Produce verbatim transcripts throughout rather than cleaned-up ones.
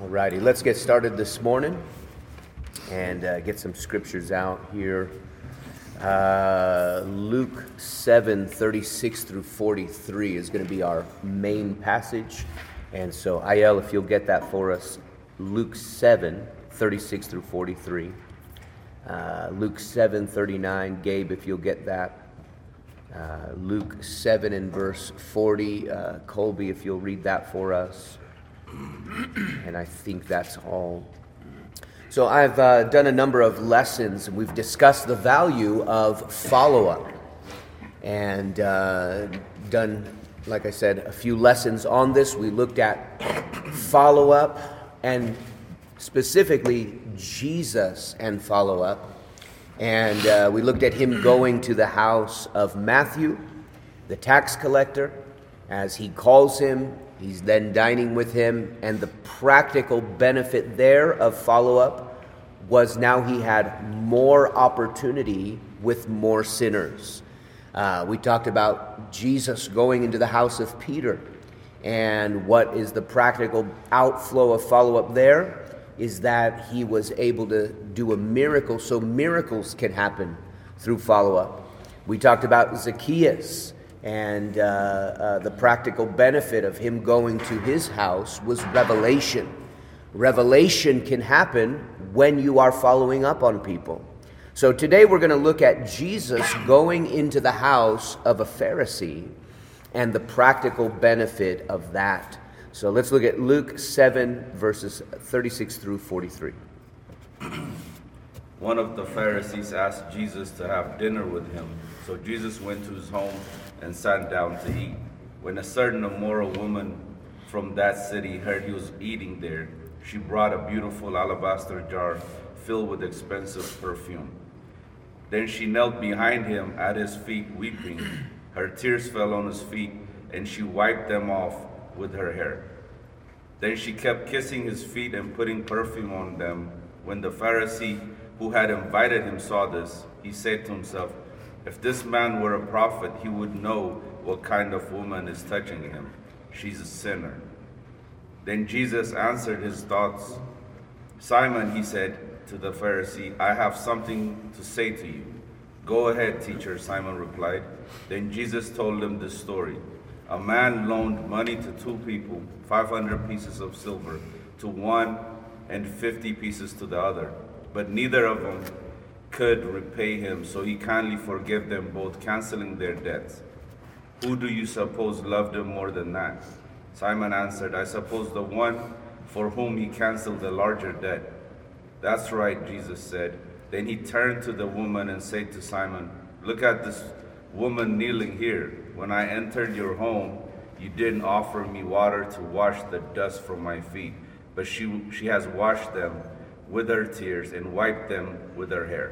Alrighty, let's get started this morning and uh, get some scriptures out here. Uh, Luke seven, thirty-six through forty-three is going to be our main passage. And so, Ayel, if you'll get that for us, Luke seven, thirty-six through forty-three. Uh, Luke seven, thirty-nine, Gabe, if you'll get that. Uh, Luke seven and verse forty, uh, Colby, if you'll read that for us. And I think that's all. So I've uh, done a number of lessons, and we've discussed the value of follow-up. And uh, done, like I said, a few lessons on this. We looked at follow-up, and specifically Jesus and follow-up. And uh, we looked at him going to the house of Matthew, the tax collector, as he calls him. He's then dining with him, and the practical benefit there of follow-up was now he had more opportunity with more sinners. Uh, we talked about Jesus going into the house of Peter, and what is the practical outflow of follow-up there is that he was able to do a miracle, so miracles can happen through follow-up. We talked about Zacchaeus, and uh, uh, the practical benefit of him going to his house was revelation. Revelation can happen when you are following up on people. So today we're going to look at Jesus going into the house of a Pharisee and the practical benefit of that. So let's look at Luke seven, verses thirty-six through forty-three. One of the Pharisees asked Jesus to have dinner with him. So Jesus went to his home and sat down to eat. When a certain immoral woman from that city heard he was eating there, she brought a beautiful alabaster jar filled with expensive perfume. Then she knelt behind him at his feet weeping. Her tears fell on his feet, and she wiped them off with her hair. Then she kept kissing his feet and putting perfume on them. When the Pharisee who had invited him saw this, he said to himself, "If this man were a prophet, he would know what kind of woman is touching him. She's a sinner." Then Jesus answered his thoughts. "Simon," he said to the Pharisee, "I have something to say to you." "Go ahead, teacher," Simon replied. Then Jesus told him this story. A man loaned money to two people, five hundred pieces of silver to one and fifty pieces to the other. But neither of them could repay him, so he kindly forgave them both, canceling their debts. "Who do you suppose loved him more than that?" Simon answered, "I suppose the one for whom he canceled the larger debt." "That's right," Jesus said. Then he turned to the woman and said to Simon, "Look at this woman kneeling here. When I entered your home, you didn't offer me water to wash the dust from my feet, but she she has washed them with her tears and wiped them with her hair."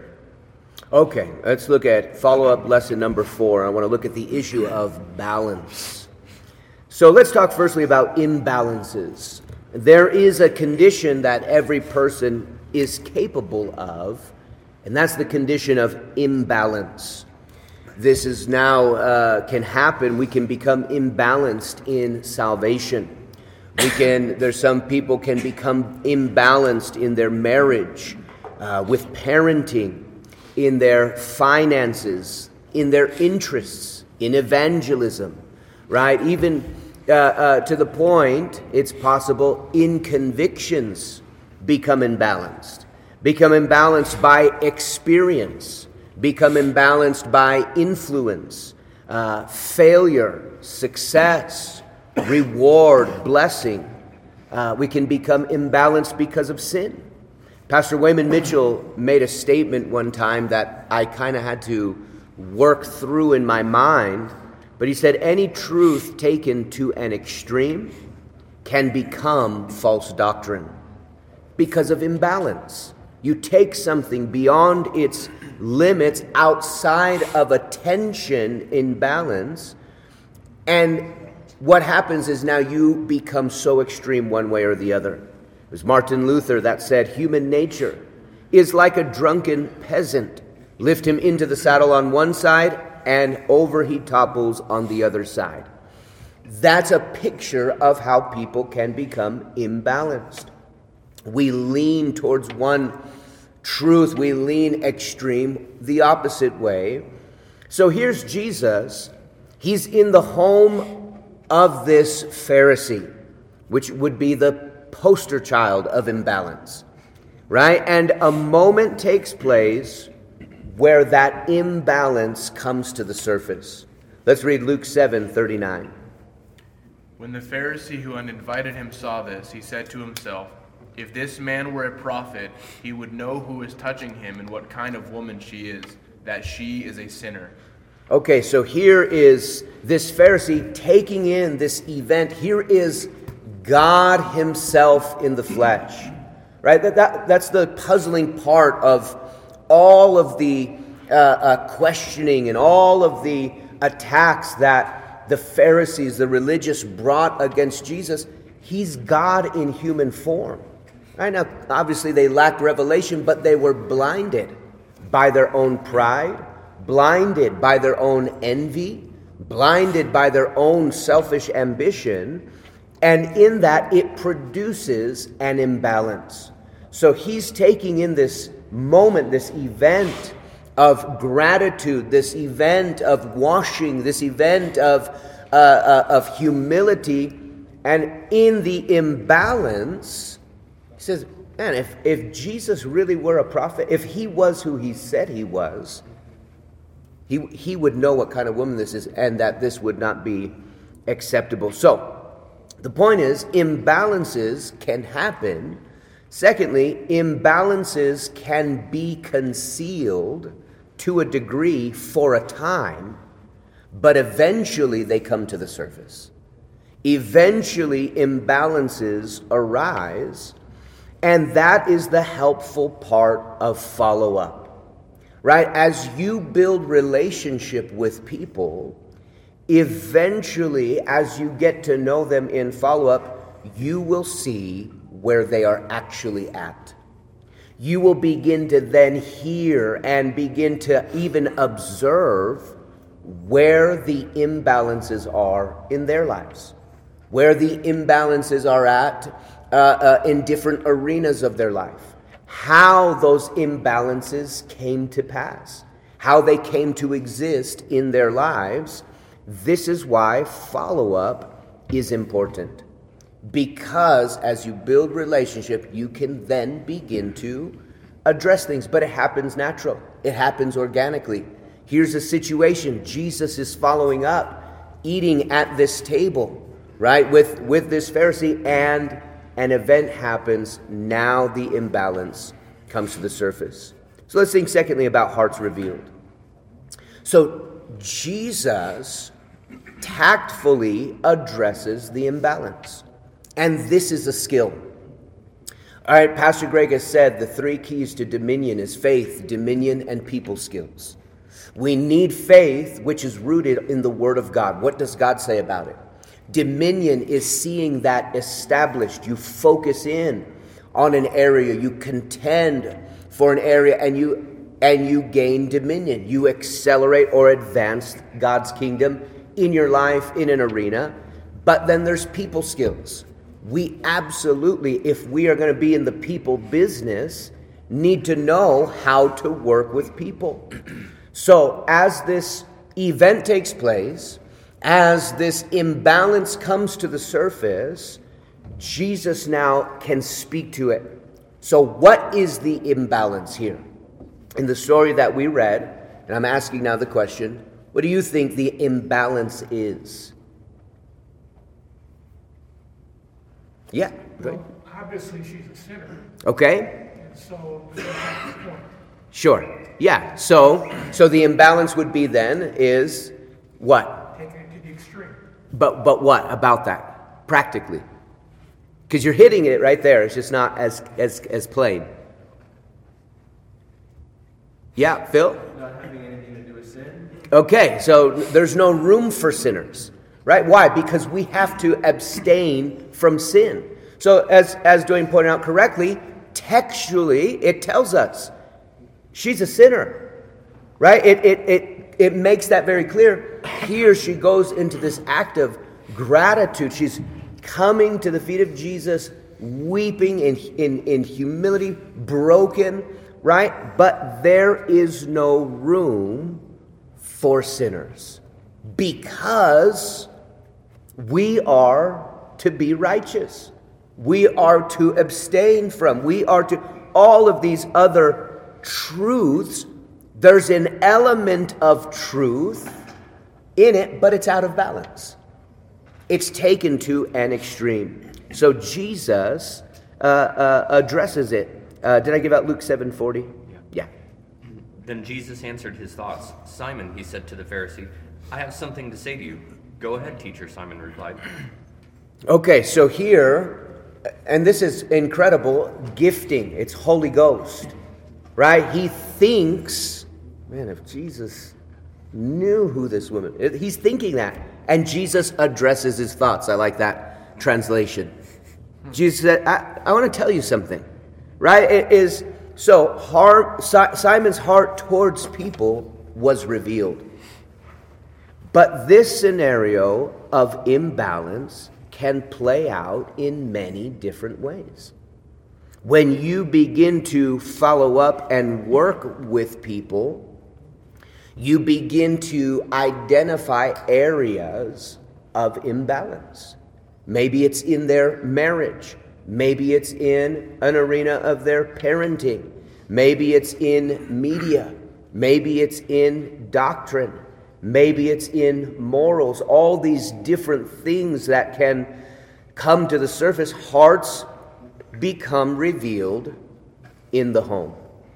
Okay, let's look at follow-up lesson number four. I want to look at the issue of balance. So let's talk firstly about imbalances. There is a condition that every person is capable of, and that's the condition of imbalance. This is now uh, can happen. We can become imbalanced in salvation. We can. There's some people can become imbalanced in their marriage, uh, with parenting, in their finances, in their interests, in evangelism, right? Even uh, uh, to the point, it's possible in convictions become imbalanced, become imbalanced by experience, become imbalanced by influence, uh, failure, success, reward, blessing. Uh, we can become imbalanced because of sin. Pastor Wayman Mitchell made a statement one time that I kind of had to work through in my mind, but he said any truth taken to an extreme can become false doctrine because of imbalance. You take something beyond its limits, outside of a tension in balance, and what happens is now you become so extreme one way or the other. It was Martin Luther that said, "Human nature is like a drunken peasant. Lift him into the saddle on one side, and over he topples on the other side." That's a picture of how people can become imbalanced. We lean towards one truth. We lean extreme, the opposite way. So here's Jesus. He's in the home of this Pharisee, which would be the poster child of imbalance, right? And a moment takes place where that imbalance comes to the surface. Let's read Luke seven thirty-nine. When the Pharisee who had invited him saw this, he said to himself, "If this man were a prophet, he would know who is touching him and what kind of woman she is, that she is a sinner." Okay, so here is this Pharisee taking in this event. Here is God himself in the flesh, right? That, that That's the puzzling part of all of the uh, uh, questioning and all of the attacks that the Pharisees, the religious, brought against Jesus. He's God in human form. Right now, obviously they lacked revelation, but they were blinded by their own pride, blinded by their own envy, blinded by their own selfish ambition, and in that it produces an imbalance. So he's taking in this moment, this event of gratitude, this event of washing, this event of uh, uh, of humility, and in the imbalance, he says, man, if, if Jesus really were a prophet, if he was who he said he was, he, he would know what kind of woman this is and that this would not be acceptable. So, the point is, imbalances can happen. Secondly, imbalances can be concealed to a degree for a time, but eventually they come to the surface. Eventually, imbalances arise, and that is the helpful part of follow-up, right? As you build relationship with people, eventually, as you get to know them in follow-up, you will see where they are actually at. You will begin to then hear and begin to even observe where the imbalances are in their lives, where the imbalances are at uh, uh, in different arenas of their life, how those imbalances came to pass, how they came to exist in their lives. This is why follow-up is important. Because as you build relationship, you can then begin to address things. But it happens natural. It happens organically. Here's a situation. Jesus is following up, eating at this table, right, with, with this Pharisee, and an event happens. Now the imbalance comes to the surface. So let's think secondly about hearts revealed. So Jesus tactfully addresses the imbalance. And this is a skill. All right, Pastor Greg has said the three keys to dominion is faith, dominion, and people skills. We need faith, which is rooted in the Word of God. What does God say about it? Dominion is seeing that established. You focus in on an area. You contend for an area, and you and you gain dominion. You accelerate or advance God's kingdom in your life, in an arena. But then there's people skills. We absolutely, if we are going to be in the people business, need to know how to work with people. So as this event takes place, as this imbalance comes to the surface, Jesus now can speak to it. So what is the imbalance here? In the story that we read, and I'm asking now the question, what do you think the imbalance is? Yeah. Well, obviously she's a sinner. Okay. And so that's the point. Sure. Yeah. So so the imbalance would be then is what? Taking it to the extreme. But but what about that practically? Because you're hitting it right there. It's just not as as as plain. Yeah, Phil? Not having anything to do with sin. Okay, so there's no room for sinners. Right? Why? Because we have to abstain from sin. So as, as Dwayne pointed out correctly, textually it tells us she's a sinner. Right? It, it, it, it makes that very clear. Here she goes into this act of gratitude. She's coming to the feet of Jesus, weeping in, in, in humility, broken, right? But there is no room for sinners because we are to be righteous. We are to abstain from. We are to all of these other truths. There's an element of truth in it, but it's out of balance. It's taken to an extreme. So Jesus uh, uh, addresses it. Uh, did I give out Luke seven forty? Yeah. Yeah. Then Jesus answered his thoughts. Simon, he said to the Pharisee, I have something to say to you. Go ahead, teacher, Simon replied. Okay, so here, and this is incredible, gifting. It's Holy Ghost, right? He thinks, man, if Jesus knew who this woman is, he's thinking that. And Jesus addresses his thoughts. I like that translation. Jesus said, I, I want to tell you something, right? It is, so heart, Simon's heart towards people was revealed. But this scenario of imbalance can play out in many different ways. When you begin to follow up and work with people, you begin to identify areas of imbalance. Maybe it's in their marriage. Maybe it's in an arena of their parenting. Maybe it's in media. Maybe it's in doctrine. Maybe it's in morals. All these different things that can come to the surface. Hearts become revealed in the home.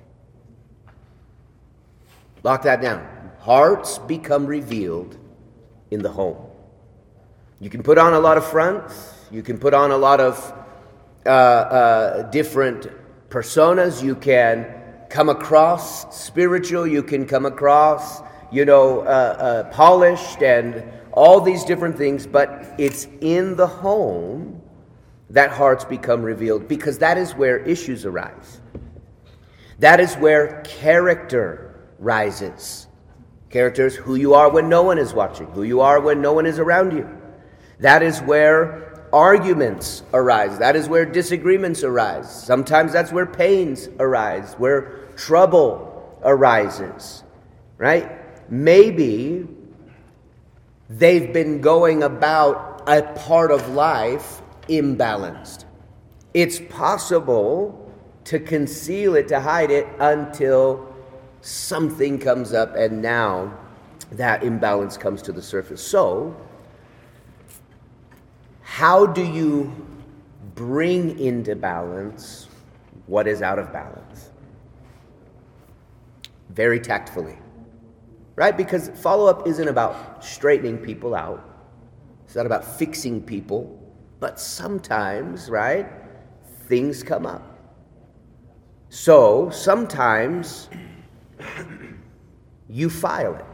Lock that down. Hearts become revealed in the home. You can put on a lot of fronts. You can put on a lot of uh, uh, different personas. You can come across spiritual. You can come across, you know, uh, uh, polished and all these different things. But it's in the home that hearts become revealed, because that is where issues arise. That is where character rises. Character is who you are when no one is watching, who you are when no one is around you. That is where arguments arise. That is where disagreements arise. Sometimes that's where pains arise, where trouble arises, right? Maybe they've been going about a part of life imbalanced. It's possible to conceal it, to hide it, until something comes up and now that imbalance comes to the surface. So, how do you bring into balance what is out of balance? Very tactfully, right? Because follow-up isn't about straightening people out. It's not about fixing people. But sometimes, right, things come up. So sometimes you file it.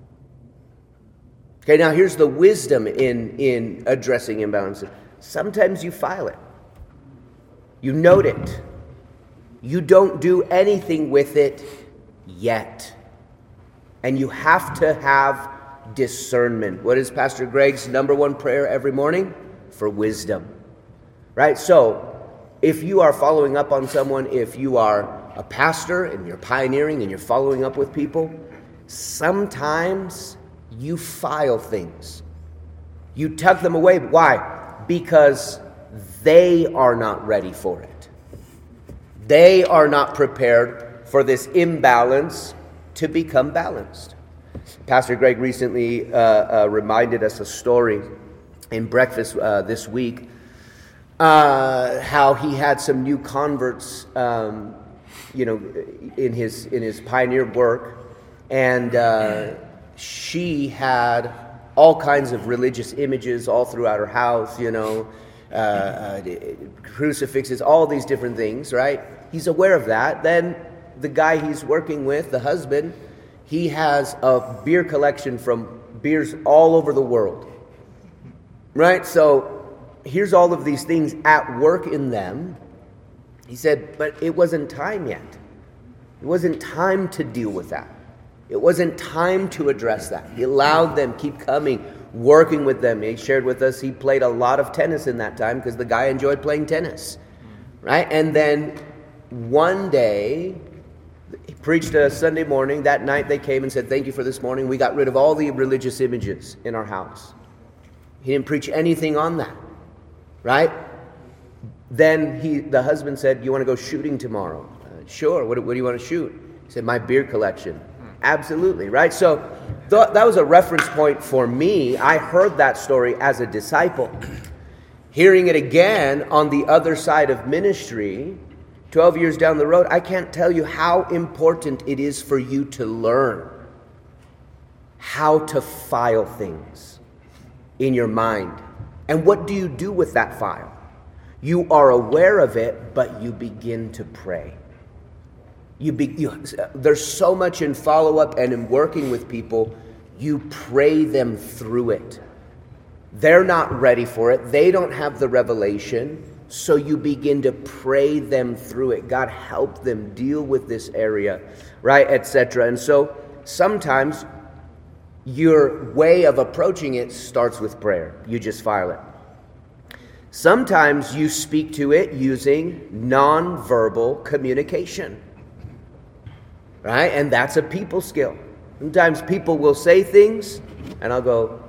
Okay, now here's the wisdom in, in addressing imbalances. Sometimes you file it. You note it. You don't do anything with it yet. And you have to have discernment. What is Pastor Greg's number one prayer every morning? For wisdom. Right? So, if you are following up on someone, if you are a pastor and you're pioneering and you're following up with people, sometimes you file things. You tuck them away. Why? Because they are not ready for it. They are not prepared for this imbalance to become balanced. Pastor Greg recently uh, uh, reminded us a story in breakfast uh, this week, uh, how he had some new converts, um, you know, in his in his pioneer work, and uh, she had all kinds of religious images all throughout her house, you know, uh, uh, crucifixes, all these different things, right? He's aware of that. Then the guy he's working with, the husband, he has a beer collection from beers all over the world. Right? So here's all of these things at work in them. He said, but it wasn't time yet. It wasn't time to deal with that. It wasn't time to address that. He allowed them keep coming working with them. He shared with us he played a lot of tennis in that time because the guy enjoyed playing tennis, right? And then one day, he preached a Sunday morning. That night they came and said, thank you for this morning. We got rid of all the religious images in our house. He didn't preach anything on that, right? Then he, the husband said, you want to go shooting tomorrow? Uh, sure. What, what do you want to shoot? He said, my beer collection. Absolutely, right? So th- that was a reference point for me. I heard that story as a disciple. Hearing it again on the other side of ministry, twelve years down the road, I can't tell you how important it is for you to learn how to file things in your mind. And what do you do with that file? You are aware of it, but you begin to pray. You be, you, there's so much in follow-up and in working with people, you pray them through it. They're not ready for it. They don't have the revelation. So you begin to pray them through it. God, help them deal with this area, right, et cetera. And so sometimes your way of approaching it starts with prayer. You just file it. Sometimes you speak to it using nonverbal communication, right? And that's a people skill. Sometimes people will say things, and I'll go,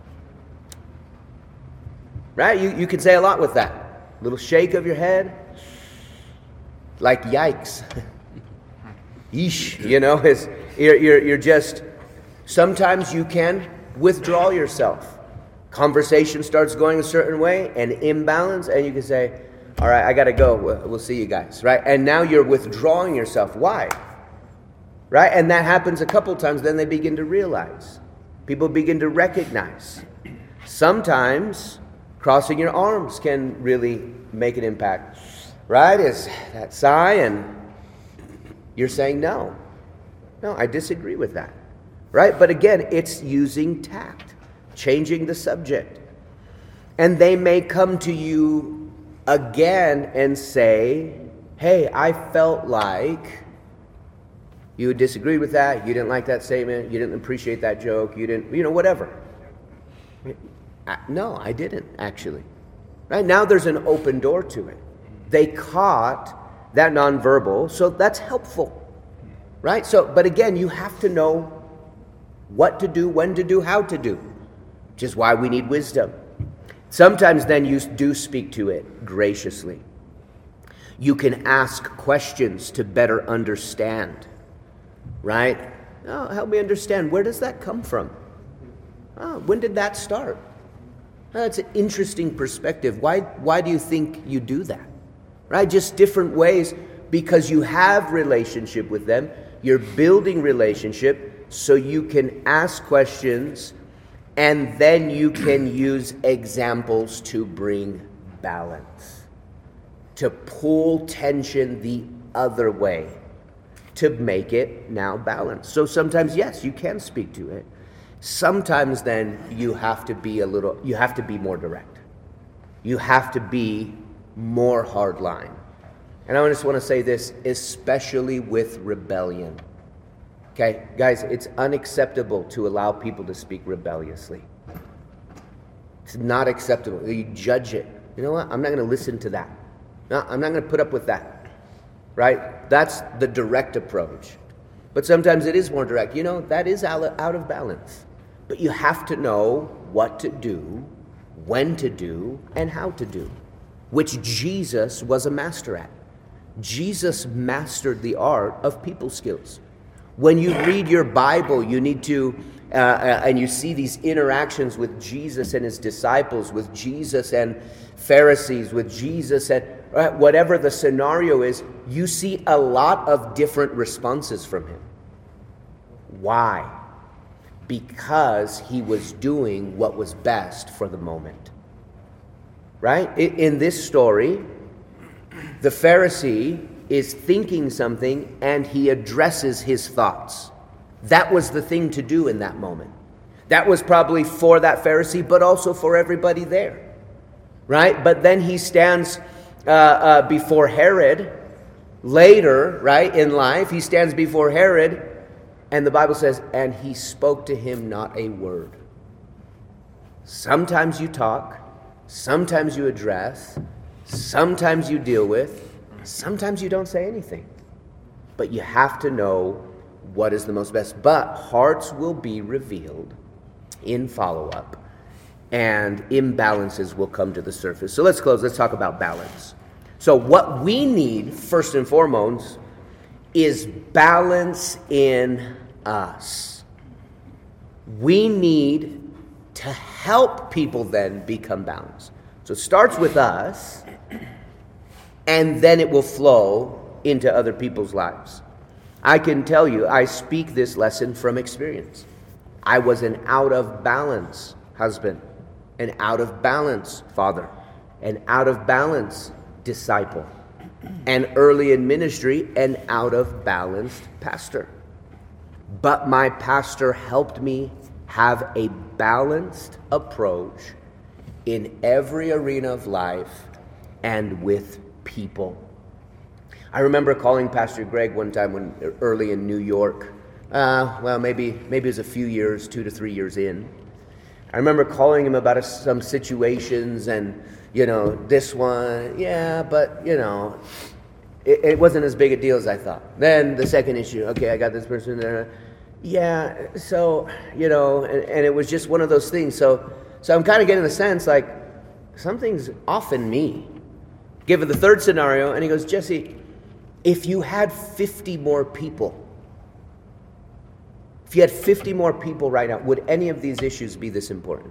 right? You, you can say a lot with that. Little shake of your head, like yikes. Yeesh, you know, it's, you're, you're, you're just, sometimes you can withdraw yourself. Conversation starts going a certain way, an imbalance, and you can say, all right, I got to go. We'll see you guys, right? And now you're withdrawing yourself. Why? Right? And that happens a couple times, then they begin to realize. People begin to recognize. Sometimes crossing your arms can really make an impact, right? Is that sigh, and you're saying, no, no, I disagree with that, right? But again, it's using tact, changing the subject. And they may come to you again and say, hey, I felt like you disagreed with that, you didn't like that statement, you didn't appreciate that joke, you didn't, you know, whatever. No, I didn't, actually. Right now there's an open door to it. They caught that nonverbal, so that's helpful. Right? So, but again, you have to know what to do, when to do, how to do, which is why we need wisdom. Sometimes then you do speak to it graciously. You can ask questions to better understand. Right? Oh, help me understand. Where does that come from? Oh, when did that start? That's an interesting perspective. Why, why do you think you do that? Right? Just different ways, because you have relationship with them. You're building relationship so you can ask questions, and then you can use examples to bring balance, to pull tension the other way, to make it now balanced. So sometimes, yes, you can speak to it. Sometimes then you have to be a little, you have to be more direct. You have to be more hardline. And I just want to say this, especially with rebellion. Okay, guys, it's unacceptable to allow people to speak rebelliously. It's not acceptable. You judge it. You know what? I'm not going to listen to that. No, I'm not going to put up with that. Right? That's the direct approach. But sometimes it is more direct. You know, that is out of balance. But you have to know what to do, when to do, and how to do, which Jesus was a master at. Jesus mastered the art of people skills. When you read your Bible, you need to, uh, uh, and you see these interactions with Jesus and his disciples, with Jesus and Pharisees, with Jesus and uh, whatever the scenario is, you see a lot of different responses from him. Why? Because he was doing what was best for the moment. Right? In this story, the Pharisee is thinking something and he addresses his thoughts. That was the thing to do in that moment. That was probably for that Pharisee, but also for everybody there. Right? But then he stands uh, uh, before Herod later, right, in life. He stands before Herod, and the Bible says, and he spoke to him not a word. Sometimes you talk, sometimes you address, sometimes you deal with, sometimes you don't say anything. But you have to know what is the most best. But hearts will be revealed in follow-up, and imbalances will come to the surface. So let's close. Let's talk about balance. So what we need, first and foremost, is balance in us. We need to help people then become balanced. So it starts with us, and then it will flow into other people's lives. I can tell you, I speak this lesson from experience. I was an out of balance husband, an out of balance father, an out of balance disciple, and early in ministry, an out of balanced pastor. But my pastor helped me have a balanced approach in every arena of life and with people. I remember calling Pastor Greg one time when early in New York. Uh, well, maybe maybe it was a few years, two to three years in. I remember calling him about a, some situations, and you know, this one, yeah, but you know, it, it wasn't as big a deal as I thought. Then the second issue, okay, I got this person there. Yeah, so you know, and, and it was just one of those things. So, so I'm kind of getting the sense like something's off in me. Given the third scenario, and he goes, Jesse, if you had fifty more people, if you had fifty more people right now, would any of these issues be this important?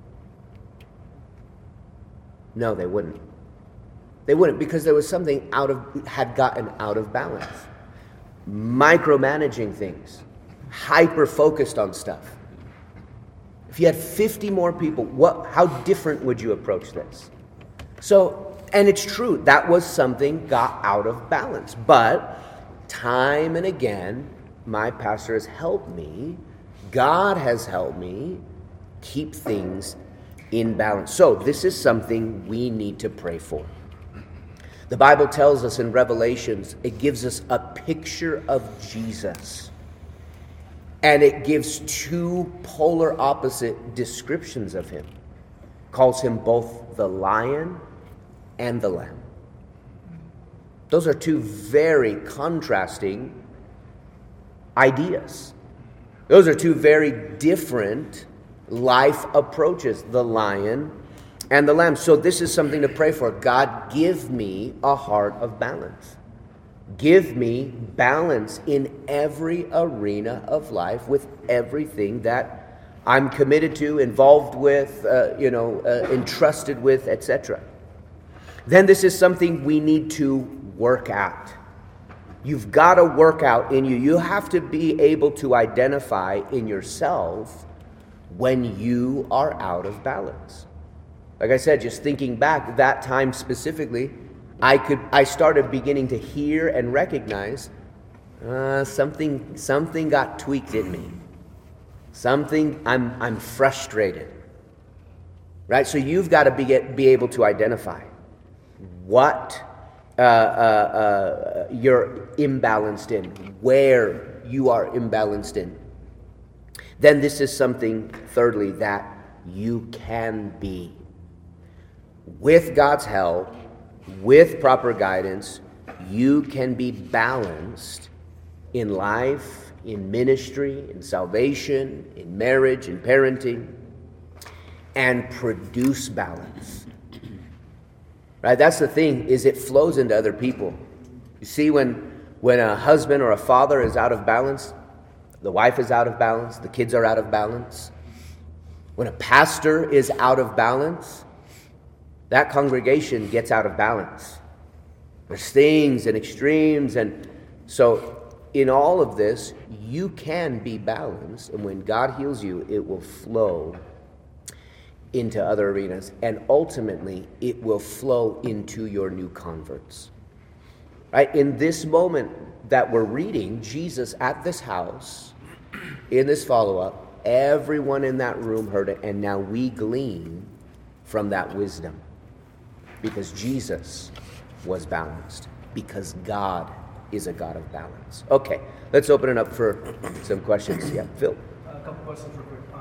No, they wouldn't. They wouldn't, because there was something out of, had gotten out of balance. Micromanaging things, hyper-focused on stuff. If you had fifty more people, what? How different would you approach this? So, and it's true, that was something got out of balance. But time and again, my pastor has helped me, God has helped me keep things in balance. So this is something we need to pray for. The Bible tells us in Revelations, it gives us a picture of Jesus. And it gives two polar opposite descriptions of him. Calls him both the lion and the lamb. Those are two very contrasting ideas. Those are two very different life approaches, the lion and the lamb. So this is something to pray for. God, give me a heart of balance. Give me balance in every arena of life with everything that I'm committed to, involved with, uh, you know, uh, entrusted with, et cetera. Then this is something we need to work at. You've got to work out in you. You have to be able to identify in yourself when you are out of balance. Like I said, just thinking back, that time specifically, I could I started beginning to hear and recognize uh, something something got tweaked in me. Something I'm I'm frustrated. Right? So you've got to be be able to identify what uh, uh, uh, you're imbalanced in, where you are imbalanced in. Then this is something, thirdly, that you can be. With God's help, with proper guidance, you can be balanced in life, in ministry, in salvation, in marriage, in parenting, and produce balance. Right? That's the thing, is it flows into other people. You see, when when a husband or a father is out of balance, the wife is out of balance, the kids are out of balance. When a pastor is out of balance, that congregation gets out of balance. There's things and extremes, and so in all of this, you can be balanced, and when God heals you, it will flow into other arenas, and ultimately it will flow into your new converts. Right? In this moment that we're reading, Jesus at this house, in this follow-up, everyone in that room heard it, and now we glean from that wisdom. Because Jesus was balanced. Because God is a God of balance. Okay, let's open it up for some questions. Yeah, Phil. A couple questions real quick. Um,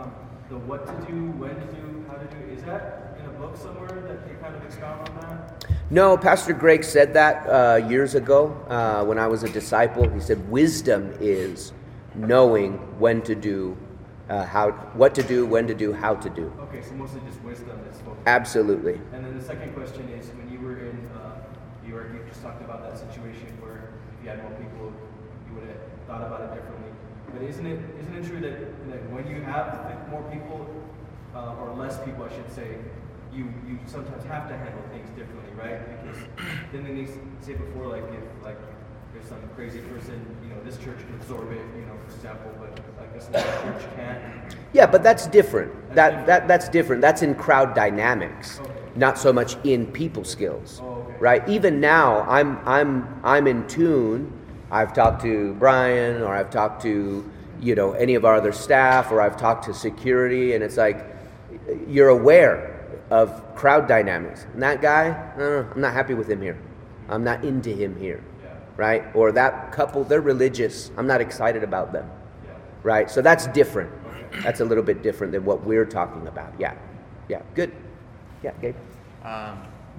the what to do, when to do, how to do, is that in a book somewhere that they kind of expound on that? No, Pastor Greg said that uh, years ago uh, when I was a disciple. He said, wisdom is knowing when to do, uh, how, what to do, when to do, how to do. Okay, so mostly just wisdom is focused. Absolutely. And then the second question is, when you were in uh, New York, you just talked about that situation where if you had more people, you would have thought about it differently. But isn't it isn't it true that, that when you have more people, uh, or less people, I should say, you, you sometimes have to handle things differently, right? Because then they say before, like if like if some crazy person, you know, this church can absorb it, you know, for example, but like a small church can't. Yeah, but that's different. That's that different. that that's different. That's in crowd dynamics, Okay. not so much in people skills. Oh, okay. Right? Even now, I'm I'm I'm in tune. I've talked to Brian, or I've talked to, you know, any of our other staff, or I've talked to security, and it's like you're aware of crowd dynamics. And that guy, no, no, I'm not happy with him here. I'm not into him here. Yeah. Right? Or that couple, they're religious. I'm not excited about them. Yeah. Right? So that's different. Okay. That's a little bit different than what we're talking about. Yeah. Yeah. Good. Yeah, Gabe. Um,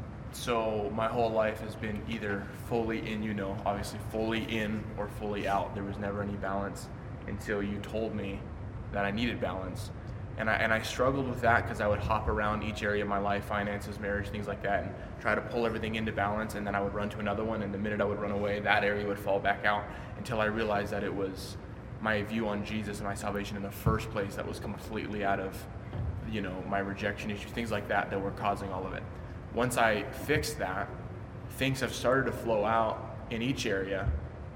so my whole life has been either fully in, you know, obviously fully in or fully out. There was never any balance until you told me that I needed balance. And I, and I struggled with that because I would hop around each area of my life, finances, marriage, things like that, and try to pull everything into balance, and then I would run to another one, and the minute I would run away, that area would fall back out until I realized that it was my view on Jesus and my salvation in the first place that was completely out of, you know, my rejection issues, things like that that were causing all of it. Once I fixed that, things have started to flow out in each area,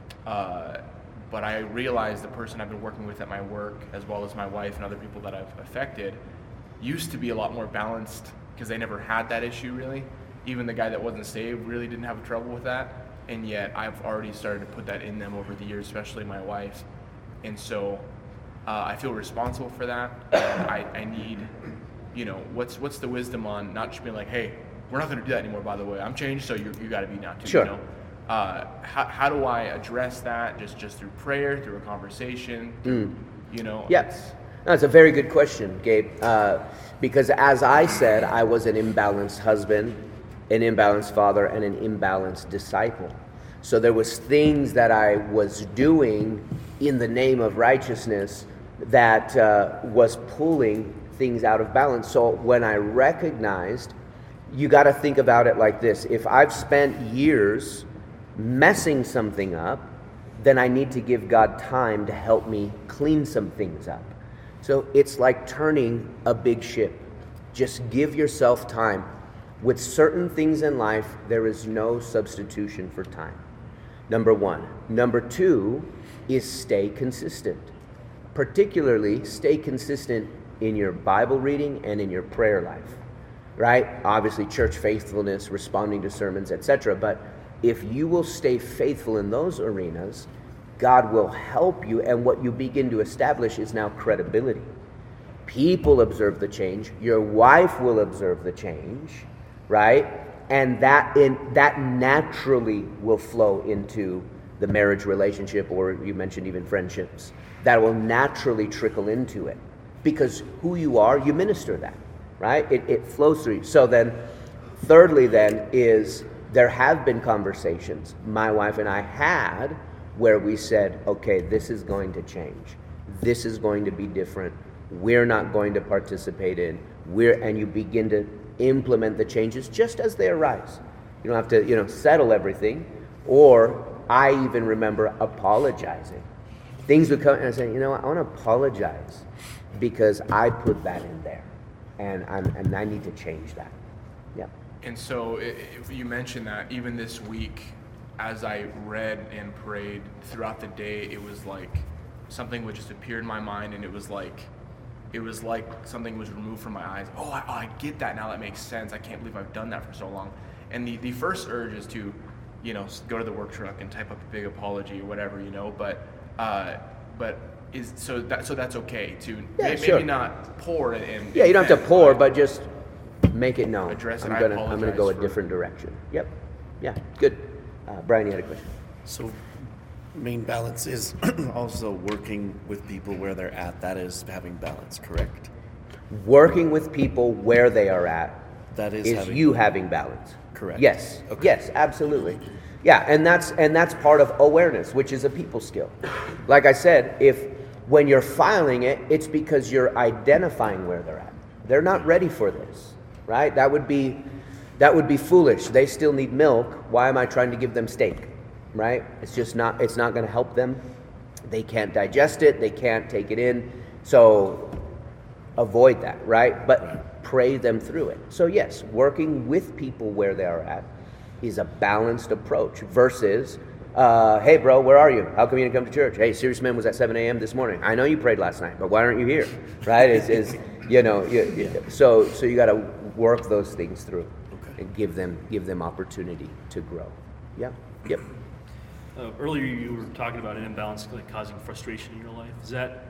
uh, but I realized the person I've been working with at my work, as well as my wife and other people that I've affected, used to be a lot more balanced because they never had that issue really. Even the guy that wasn't saved really didn't have trouble with that, and yet I've already started to put that in them over the years, especially my wife. And so uh, I feel responsible for that, and I, I need, you know, what's what's the wisdom on not just being like, hey, we're not going to do that anymore, by the way. I'm changed, so you you got to be now too. Sure. You know? Uh, how, how do I address that? Just just through prayer, through a conversation, through, you know? Yes. That's a very good question, Gabe. Uh, because as I said, I was an imbalanced husband, an imbalanced father, and an imbalanced disciple. So there was things that I was doing in the name of righteousness that uh, was pulling things out of balance. So when I recognized, you got to think about it like this. If I've spent years messing something up, then I need to give God time to help me clean some things up. So it's like turning a big ship. Just give yourself time. With certain things in life, there is no substitution for time. Number one. Number two is stay consistent. Particularly, stay consistent in your Bible reading and in your prayer life, right? Obviously, church faithfulness, responding to sermons, et cetera. But if you will stay faithful in those arenas, God will help you, and what you begin to establish is now credibility. People observe the change. Your wife will observe the change, right? And that in that naturally will flow into the marriage relationship, or you mentioned even friendships. That will naturally trickle into it. Because who you are, you minister that, right? It, it flows through you. So then, thirdly then, is there have been conversations my wife and I had where we said, okay, this is going to change. This is going to be different. We're not going to participate in. We're and you begin to implement the changes just as they arise. You don't have to, you know, settle everything. Or I even remember apologizing. Things would come and I say, you know what, I want to apologize because I put that in there, and I'm and I need to change that. Yeah. And so it, it, you mentioned that even this week, as I read and prayed throughout the day, it was like something would just appear in my mind, and it was like it was like something was removed from my eyes. Oh, I, oh, I get that now. That makes sense. I can't believe I've done that for so long. And the, the first urge is to, you know, go to the work truck and type up a big apology or whatever, you know. But uh, but is so that so that's okay to Yeah, may, maybe sure. not pour it in. Yeah, you don't have to pour, but just make it known. Address it. I'm I gonna I'm gonna go a apologize for- different direction. Yep. Yeah. Good. Uh, Brian, you had a question. So, main balance is also working with people where they're at. That is having balance, correct? Working with people where they are at That is is having- you having balance. Correct. Yes. Okay. Yes, absolutely. Yeah, and that's and that's part of awareness, which is a people skill. Like I said, if when you're filing it, it's because you're identifying where they're at. They're not ready for this, right? That would be that would be foolish. They still need milk. Why am I trying to give them steak? Right? It's just not it's not going to help them. They can't digest it, they can't take it in. So avoid that, right? But pray them through it. So yes, working with people where they are at is a balanced approach versus, uh, hey bro, where are you? How come you didn't come to church? Hey, Serious Man was at seven a.m. this morning. I know you prayed last night, but why aren't you here? Right? Is is you know, you, you, so so you got to work those things through Okay. and give them give them opportunity to grow. Yeah. Yep. Uh, earlier you were talking about an imbalance like causing frustration in your life. Is that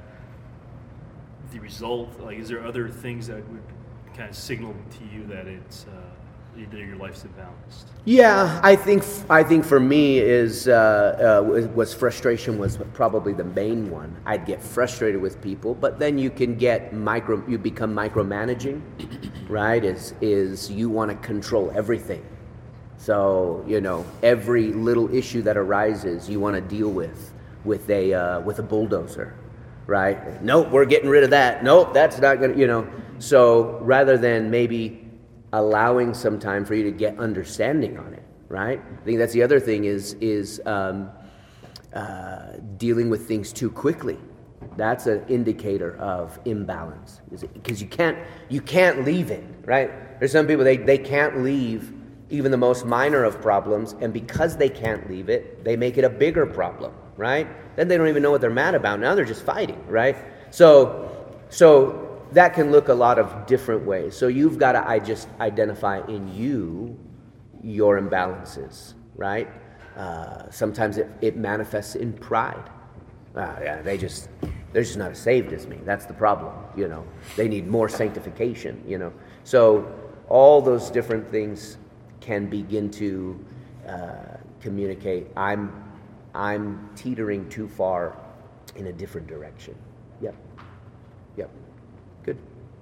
the result? Like, is there other things that would kind of signal to you that it's uh, that your life's imbalanced? Yeah, I think I think for me is uh, uh, was, was frustration was probably the main one. I'd get frustrated with people, but then you can get micro. You become micromanaging, right? Is is you want to control everything. So you know every little issue that arises, you want to deal with with a uh, with a bulldozer, right? Nope, we're getting rid of that. Nope, that's not gonna. You know, so rather than maybe allowing some time for you to get understanding on it, right? I think that's the other thing is is um, uh, dealing with things too quickly. That's an indicator of imbalance, because you can't you can't leave it, right? There's some people they they can't leave even the most minor of problems, and because they can't leave it, they make it a bigger problem, right? Then they don't even know what they're mad about. Now they're just fighting, right? So so. That can look a lot of different ways. So you've got to I just identify in you your imbalances, right? Uh, sometimes it, it manifests in pride. Uh, yeah, they just they're just not as saved as me. That's the problem, you know. They need more sanctification, you know. So all those different things can begin to uh, communicate. I'm I'm teetering too far in a different direction. Yep. Yep. Good.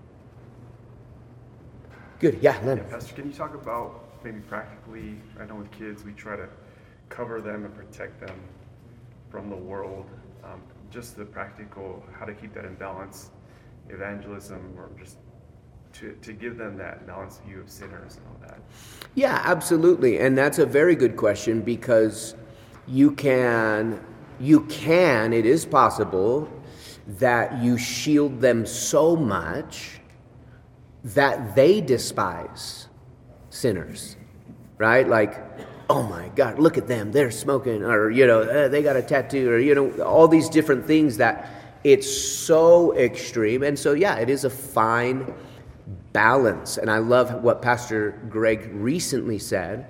Good. Yeah, Len. Yeah, Pastor, can you talk about maybe practically, I know with kids we try to cover them and protect them from the world, um, just the practical, how to keep that in balance, evangelism, or just to, to give them that balanced view of sinners and all that? Yeah, absolutely. And that's a very good question, because you can, you can, it is possible that you shield them so much that they despise sinners, right? Like, oh my God, look at them, they're smoking, or, you know, uh, they got a tattoo, or, you know, all these different things that it's so extreme. And so, yeah, it is a fine balance. And I love what Pastor Greg recently said.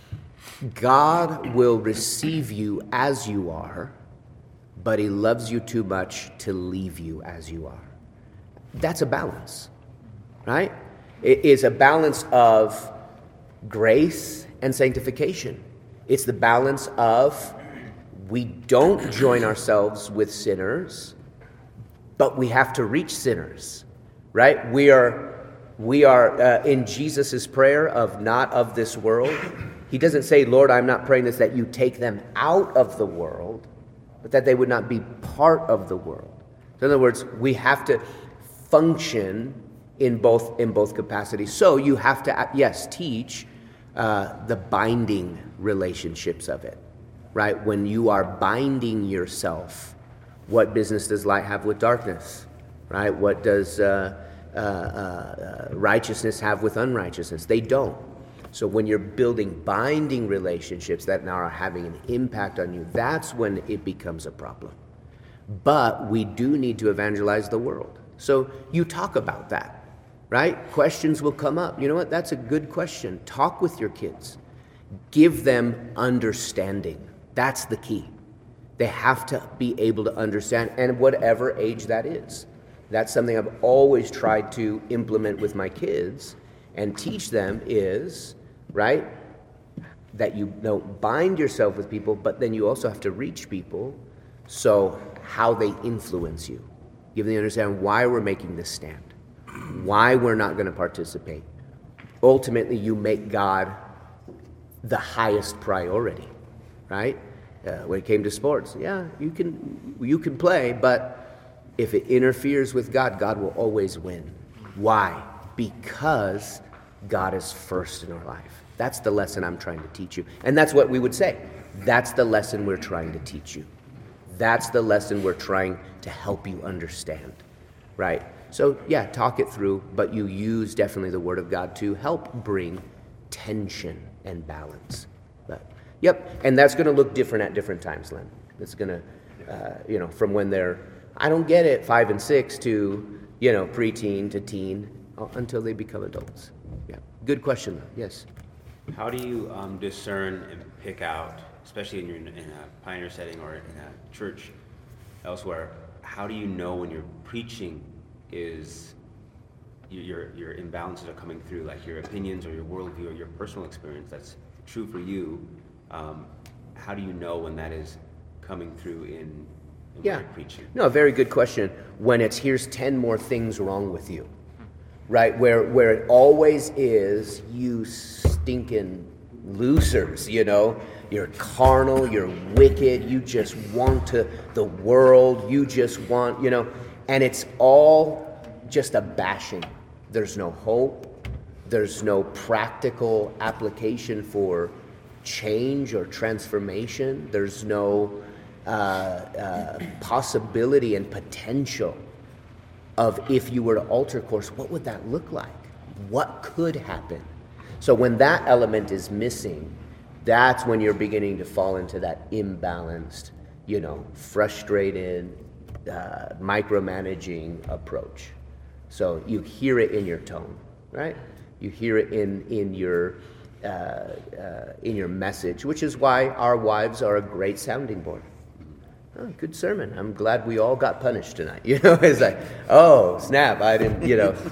God will receive you as you are, but he loves you too much to leave you as you are. That's a balance, right? It is a balance of grace and sanctification. It's the balance of we don't join ourselves with sinners, but we have to reach sinners, right? We are, we are uh, in Jesus' prayer of not of this world. He doesn't say, Lord, I'm not praying this that you take them out of the world, but that they would not be part of the world. So in other words, we have to function in both in both capacities. So you have to, yes, teach uh, the binding relationships of it, right? When you are binding yourself, what business does light have with darkness, right? What does uh, uh, uh, righteousness have with unrighteousness? They don't. So when you're building binding relationships that now are having an impact on you, that's when it becomes a problem. But we do need to evangelize the world. So you talk about that, right? Questions will come up. You know what? That's a good question. Talk with your kids. Give them understanding. That's the key. They have to be able to understand, and whatever age that is. That's something I've always tried to implement with my kids and teach them is, right, that you don't bind yourself with people, but then you also have to reach people. So how they influence you. Give them to understand why we're making this stand, why we're not going to participate. Ultimately, you make God the highest priority, right? Uh, when it came to sports, yeah, you can you can play, but if it interferes with God, God will always win. Why? Because God is first in our life. That's the lesson I'm trying to teach you. And that's what we would say. That's the lesson we're trying to teach you. That's the lesson we're trying to help you understand, right? So, yeah, talk it through, but you use definitely the Word of God to help bring tension and balance. But, yep, and that's going to look different at different times, Len. It's going to, uh, you know, from when they're, I don't get it, five and six to, you know, preteen to teen, until they become adults. Yeah, good question, though. Yes. How do you um, discern and pick out, especially in, your, in a pioneer setting or in a church elsewhere, how do you know when your preaching is, your, your imbalances are coming through, like your opinions or your worldview or your personal experience that's true for you? Um, how do you know when that is coming through in, in yeah. what you're preaching? No, very good question. When it's, here's ten more things wrong with you, right? Where, where it always is, you stinking losers, you know? You're carnal, you're wicked, you just want to, the world, you just want, you know, and it's all just a bashing. There's no hope. There's no practical application for change or transformation. There's no uh, uh, possibility and potential of, if you were to alter course, what would that look like? What could happen? So when that element is missing, that's when you're beginning to fall into that imbalanced, you know, frustrated, uh, micromanaging approach. So you hear it in your tone, right? You hear it in in your uh, uh, in your message, which is why our wives are a great sounding board. Oh, good sermon. I'm glad we all got punished tonight. You know, it's like, oh snap! I didn't, you know.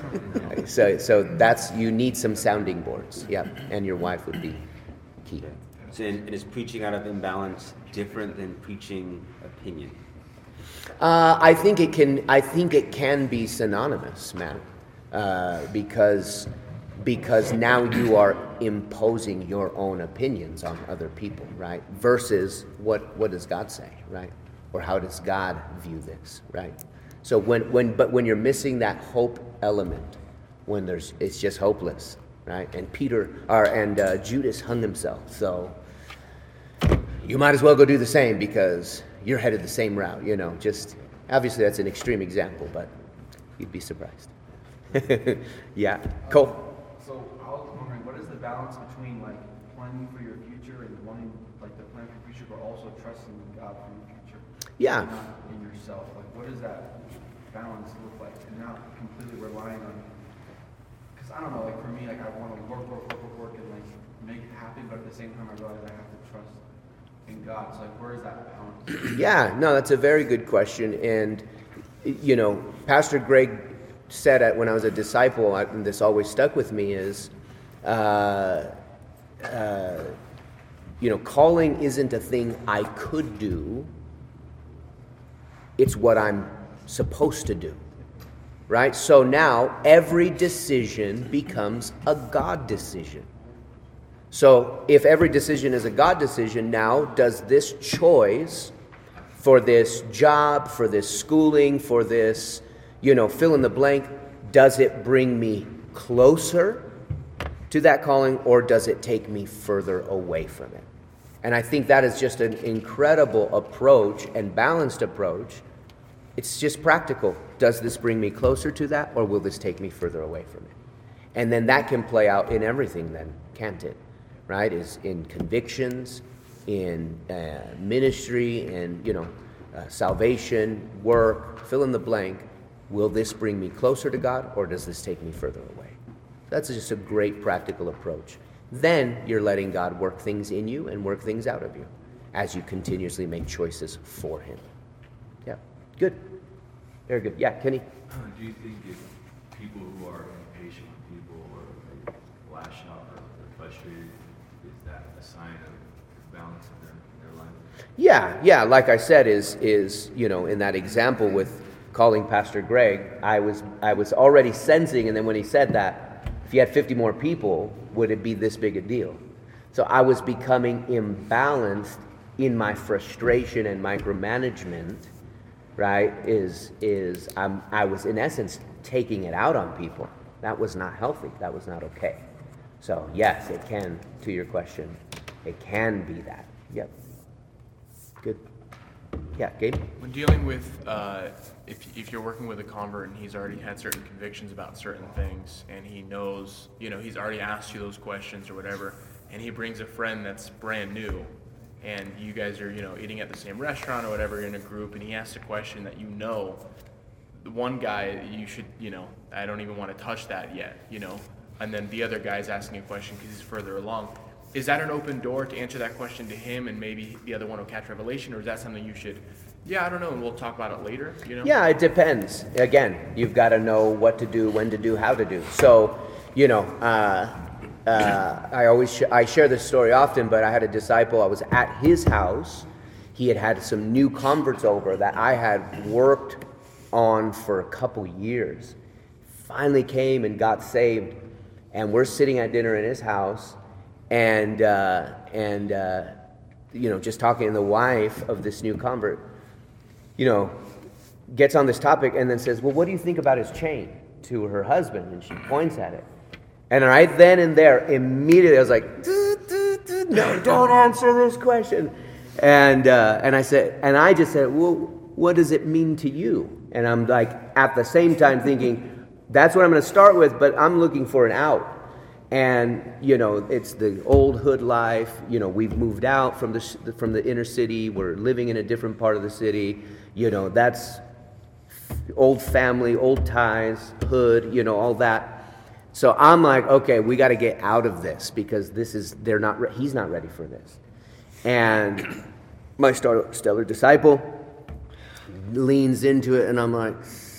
So so that's, you need some sounding boards, yeah. And your wife would be key. So, and is preaching out of imbalance different than preaching opinion? Uh, I think it can. I think it can be synonymous, man, uh, because because now you are imposing your own opinions on other people, right? Versus what what does God say, right? Or how does God view this, right? So when when but when you're missing that hope element, when there's it's just hopeless, right? And Peter or and uh, Judas hung himself, so you might as well go do the same because you're headed the same route, you know. Just obviously that's an extreme example, but you'd be surprised. Yeah, Cole. So I was wondering, what is the balance between like planning for your future and wanting like to plan for your future, but also trusting in God for your future? Yeah. Not in yourself. Like, what does that balance look like? And not completely relying on. Because I don't know. Like for me, like I want to work, work, work, work, work, and like make it happen, but at the same time, I realize I have to trust in God. So like, where is that balance? Yeah, no, that's a very good question. And, you know, Pastor Greg said it when I was a disciple, and this always stuck with me, is, uh, uh, you know, calling isn't a thing I could do. It's what I'm supposed to do, right? So now every decision becomes a God decision. So if every decision is a God decision, now does this choice for this job, for this schooling, for this, you know, fill in the blank, does it bring me closer to that calling, or does it take me further away from it? And I think that is just an incredible approach and balanced approach. It's just practical. Does this bring me closer to that, or will this take me further away from it? And then that can play out in everything then, can't it? Right, is in convictions, in uh, ministry, and, you know, uh, salvation, work, fill in the blank. Will this bring me closer to God, or does this take me further away? That's just a great practical approach. Then you're letting God work things in you and work things out of you as you continuously make choices for Him. Yeah, good. Very good. Yeah, Kenny? Do you think if people who are impatient with people or like lash out or they're frustrated, is that a sign of balance in their, in their life? Yeah, yeah. Like I said, is is you know, in that example with calling Pastor Greg, I was I was already sensing, and then when he said that, if you had fifty more people, would it be this big a deal? So I was becoming imbalanced in my frustration and micromanagement, right? Is is I'm, I was in essence taking it out on people. That was not healthy. That was not okay. So yes, it can, to your question, it can be that. Yep. Good. Yeah, Gabe? When dealing with, uh, if, if you're working with a convert and he's already had certain convictions about certain things, and he knows, you know, he's already asked you those questions or whatever, and he brings a friend that's brand new, and you guys are, you know, eating at the same restaurant or whatever in a group, and he asks a question that you know, the one guy, you should, you know, I don't even want to touch that yet, you know, and then the other guy's asking a question because he's further along. Is that an open door to answer that question to him, and maybe the other one will catch revelation, or is that something you should, yeah, I don't know, and we'll talk about it later, you know? Yeah, it depends. Again, you've got to know what to do, when to do, how to do. So, you know, uh, uh, I always sh- I share this story often, but I had a disciple. I was at his house. He had had some new converts over that I had worked on for a couple years. Finally came and got saved, and we're sitting at dinner in his house. And, uh, and uh, you know, just talking to the wife of this new convert, you know, gets on this topic and then says, well, what do you think about his chain, to her husband? And she points at it. And right then and there, immediately I was like, doo, doo, doo, no, don't answer this question. And, uh, and I said, and I just said, well, what does it mean to you? And I'm like, at the same time thinking, that's what I'm going to start with, but I'm looking for an out. And, you know, it's the old hood life. You know, we've moved out from the from the inner city. We're living in a different part of the city. You know, that's old family, old ties, hood, you know, all that. So I'm like, okay, we got to get out of this because this is, they're not, re- he's not ready for this. And my star, stellar disciple leans into it, and I'm like,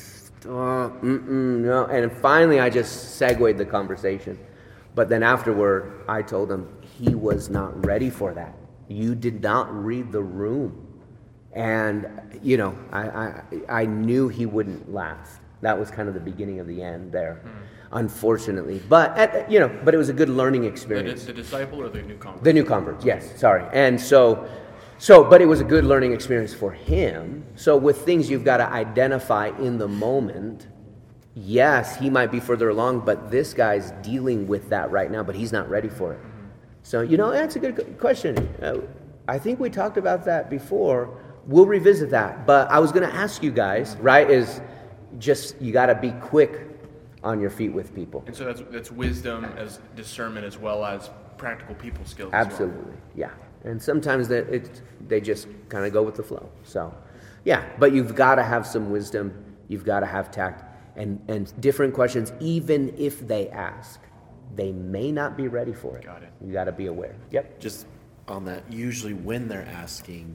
oh, mm-mm, no. And finally, I just segued the conversation. But then afterward, I told him he was not ready for that. You did not read the room. And, you know, I, I, I knew he wouldn't last. That was kind of the beginning of the end there, mm. unfortunately. But, at, you know, but it was a good learning experience. The, the disciple or the new convert? The new convert, yes, sorry. And so, so, but it was a good learning experience for him. So with things you've got to identify in the moment. Yes, he might be further along, but this guy's dealing with that right now, but he's not ready for it. So, you know, that's a good question. Uh, I think we talked about that before. We'll revisit that. But I was going to ask you guys, right, is just you got to be quick on your feet with people. And so that's that's wisdom as discernment as well as practical people skills. Absolutely, as well. Yeah. And sometimes they, it, they just kind of go with the flow. So, yeah, but you've got to have some wisdom. You've got to have tact. And, and different questions, even if they ask, they may not be ready for it. Got it. You got to be aware. Yep. Just on that, usually when they're asking,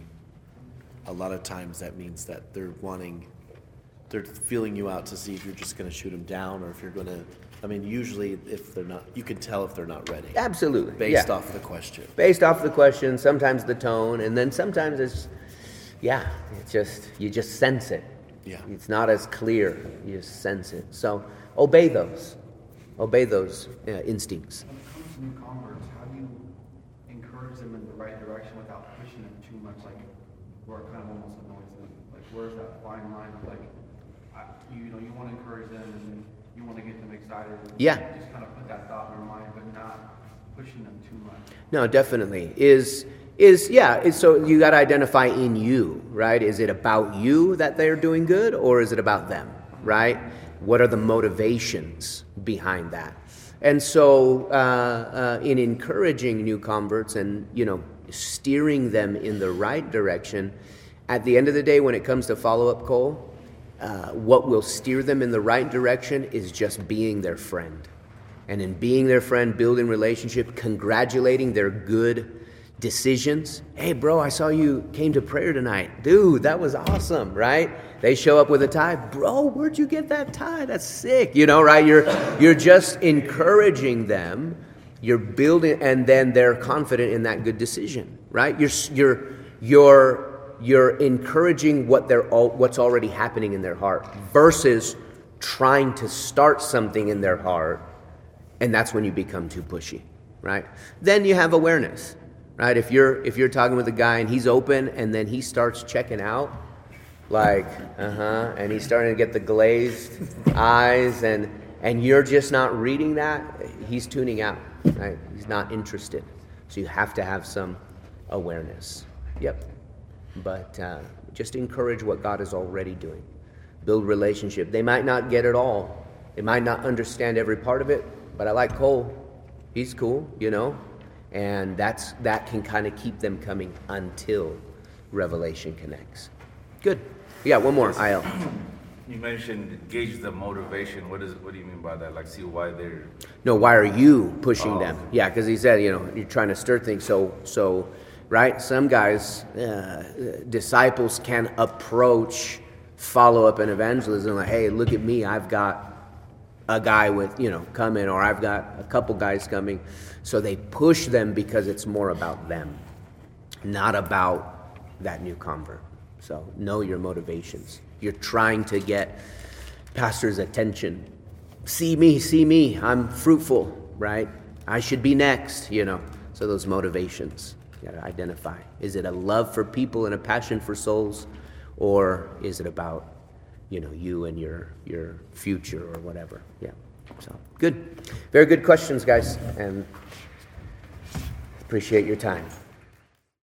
a lot of times that means that they're wanting, they're feeling you out to see if you're just going to shoot them down or if you're going to, I mean, usually if they're not, you can tell if they're not ready. Absolutely. Based yeah. off the question. Based off the question, sometimes the tone, and then sometimes it's, yeah, it's just, you just sense it. Yeah. It's not as clear. You just sense it. So obey those. Obey those uh, instincts. When it comes to new converts, how do you encourage them in the right direction without pushing them too much, like where it kind of almost annoys them? Like where's that fine line of like, I, you know, you want to encourage them and you want to get them excited. And yeah. Just kind of put that thought in their mind, but not pushing them too much. No, definitely. Is Is, yeah, it's, so you got to identify in you, right? Is it about you that they're doing good, or is it about them, right? What are the motivations behind that? And so uh, uh, in encouraging new converts and, you know, steering them in the right direction, at the end of the day, when it comes to follow-up, Cole, uh, what will steer them in the right direction is just being their friend. And in being their friend, building relationship, congratulating their good decisions. Hey, bro, I saw you came to prayer tonight. Dude, that was awesome, right? They show up with a tie. Bro, where'd you get that tie? That's sick. You know, right? You're you're just encouraging them. You're building, and then they're confident in that good decision, right? You're you're you're you're encouraging what they're all, what's already happening in their heart versus trying to start something in their heart, and that's when you become too pushy, right? Then you have awareness, right? If you're if you're talking with a guy and he's open and then he starts checking out, like uh-huh, and he's starting to get the glazed eyes, and and you're just not reading that, he's tuning out, right? He's not interested. So you have to have some awareness. Yep. But uh, just encourage what God is already doing. Build relationship. They might not get it all. They might not understand every part of it, but I like Cole. He's cool, you know? And that's that can kind of keep them coming until revelation connects. Good. Yeah, one more. I L. You mentioned gauge the motivation. What is? What do you mean by that? Like, see why they're... No, why are you pushing Oh. them? Yeah, because he said, you know, you're trying to stir things. So, so, right? Some guys, uh, disciples can approach follow-up and evangelism like, hey, look at me. I've got a guy with, you know, coming, or I've got a couple guys coming. So they push them because it's more about them, not about that new convert. So know your motivations. You're trying to get pastor's attention. See me, see me. I'm fruitful, right? I should be next, you know. So those motivations, you got to identify. Is it a love for people and a passion for souls? Or is it about, you know, you and your your future or whatever? Yeah. So good. Very good questions, guys. And appreciate your time.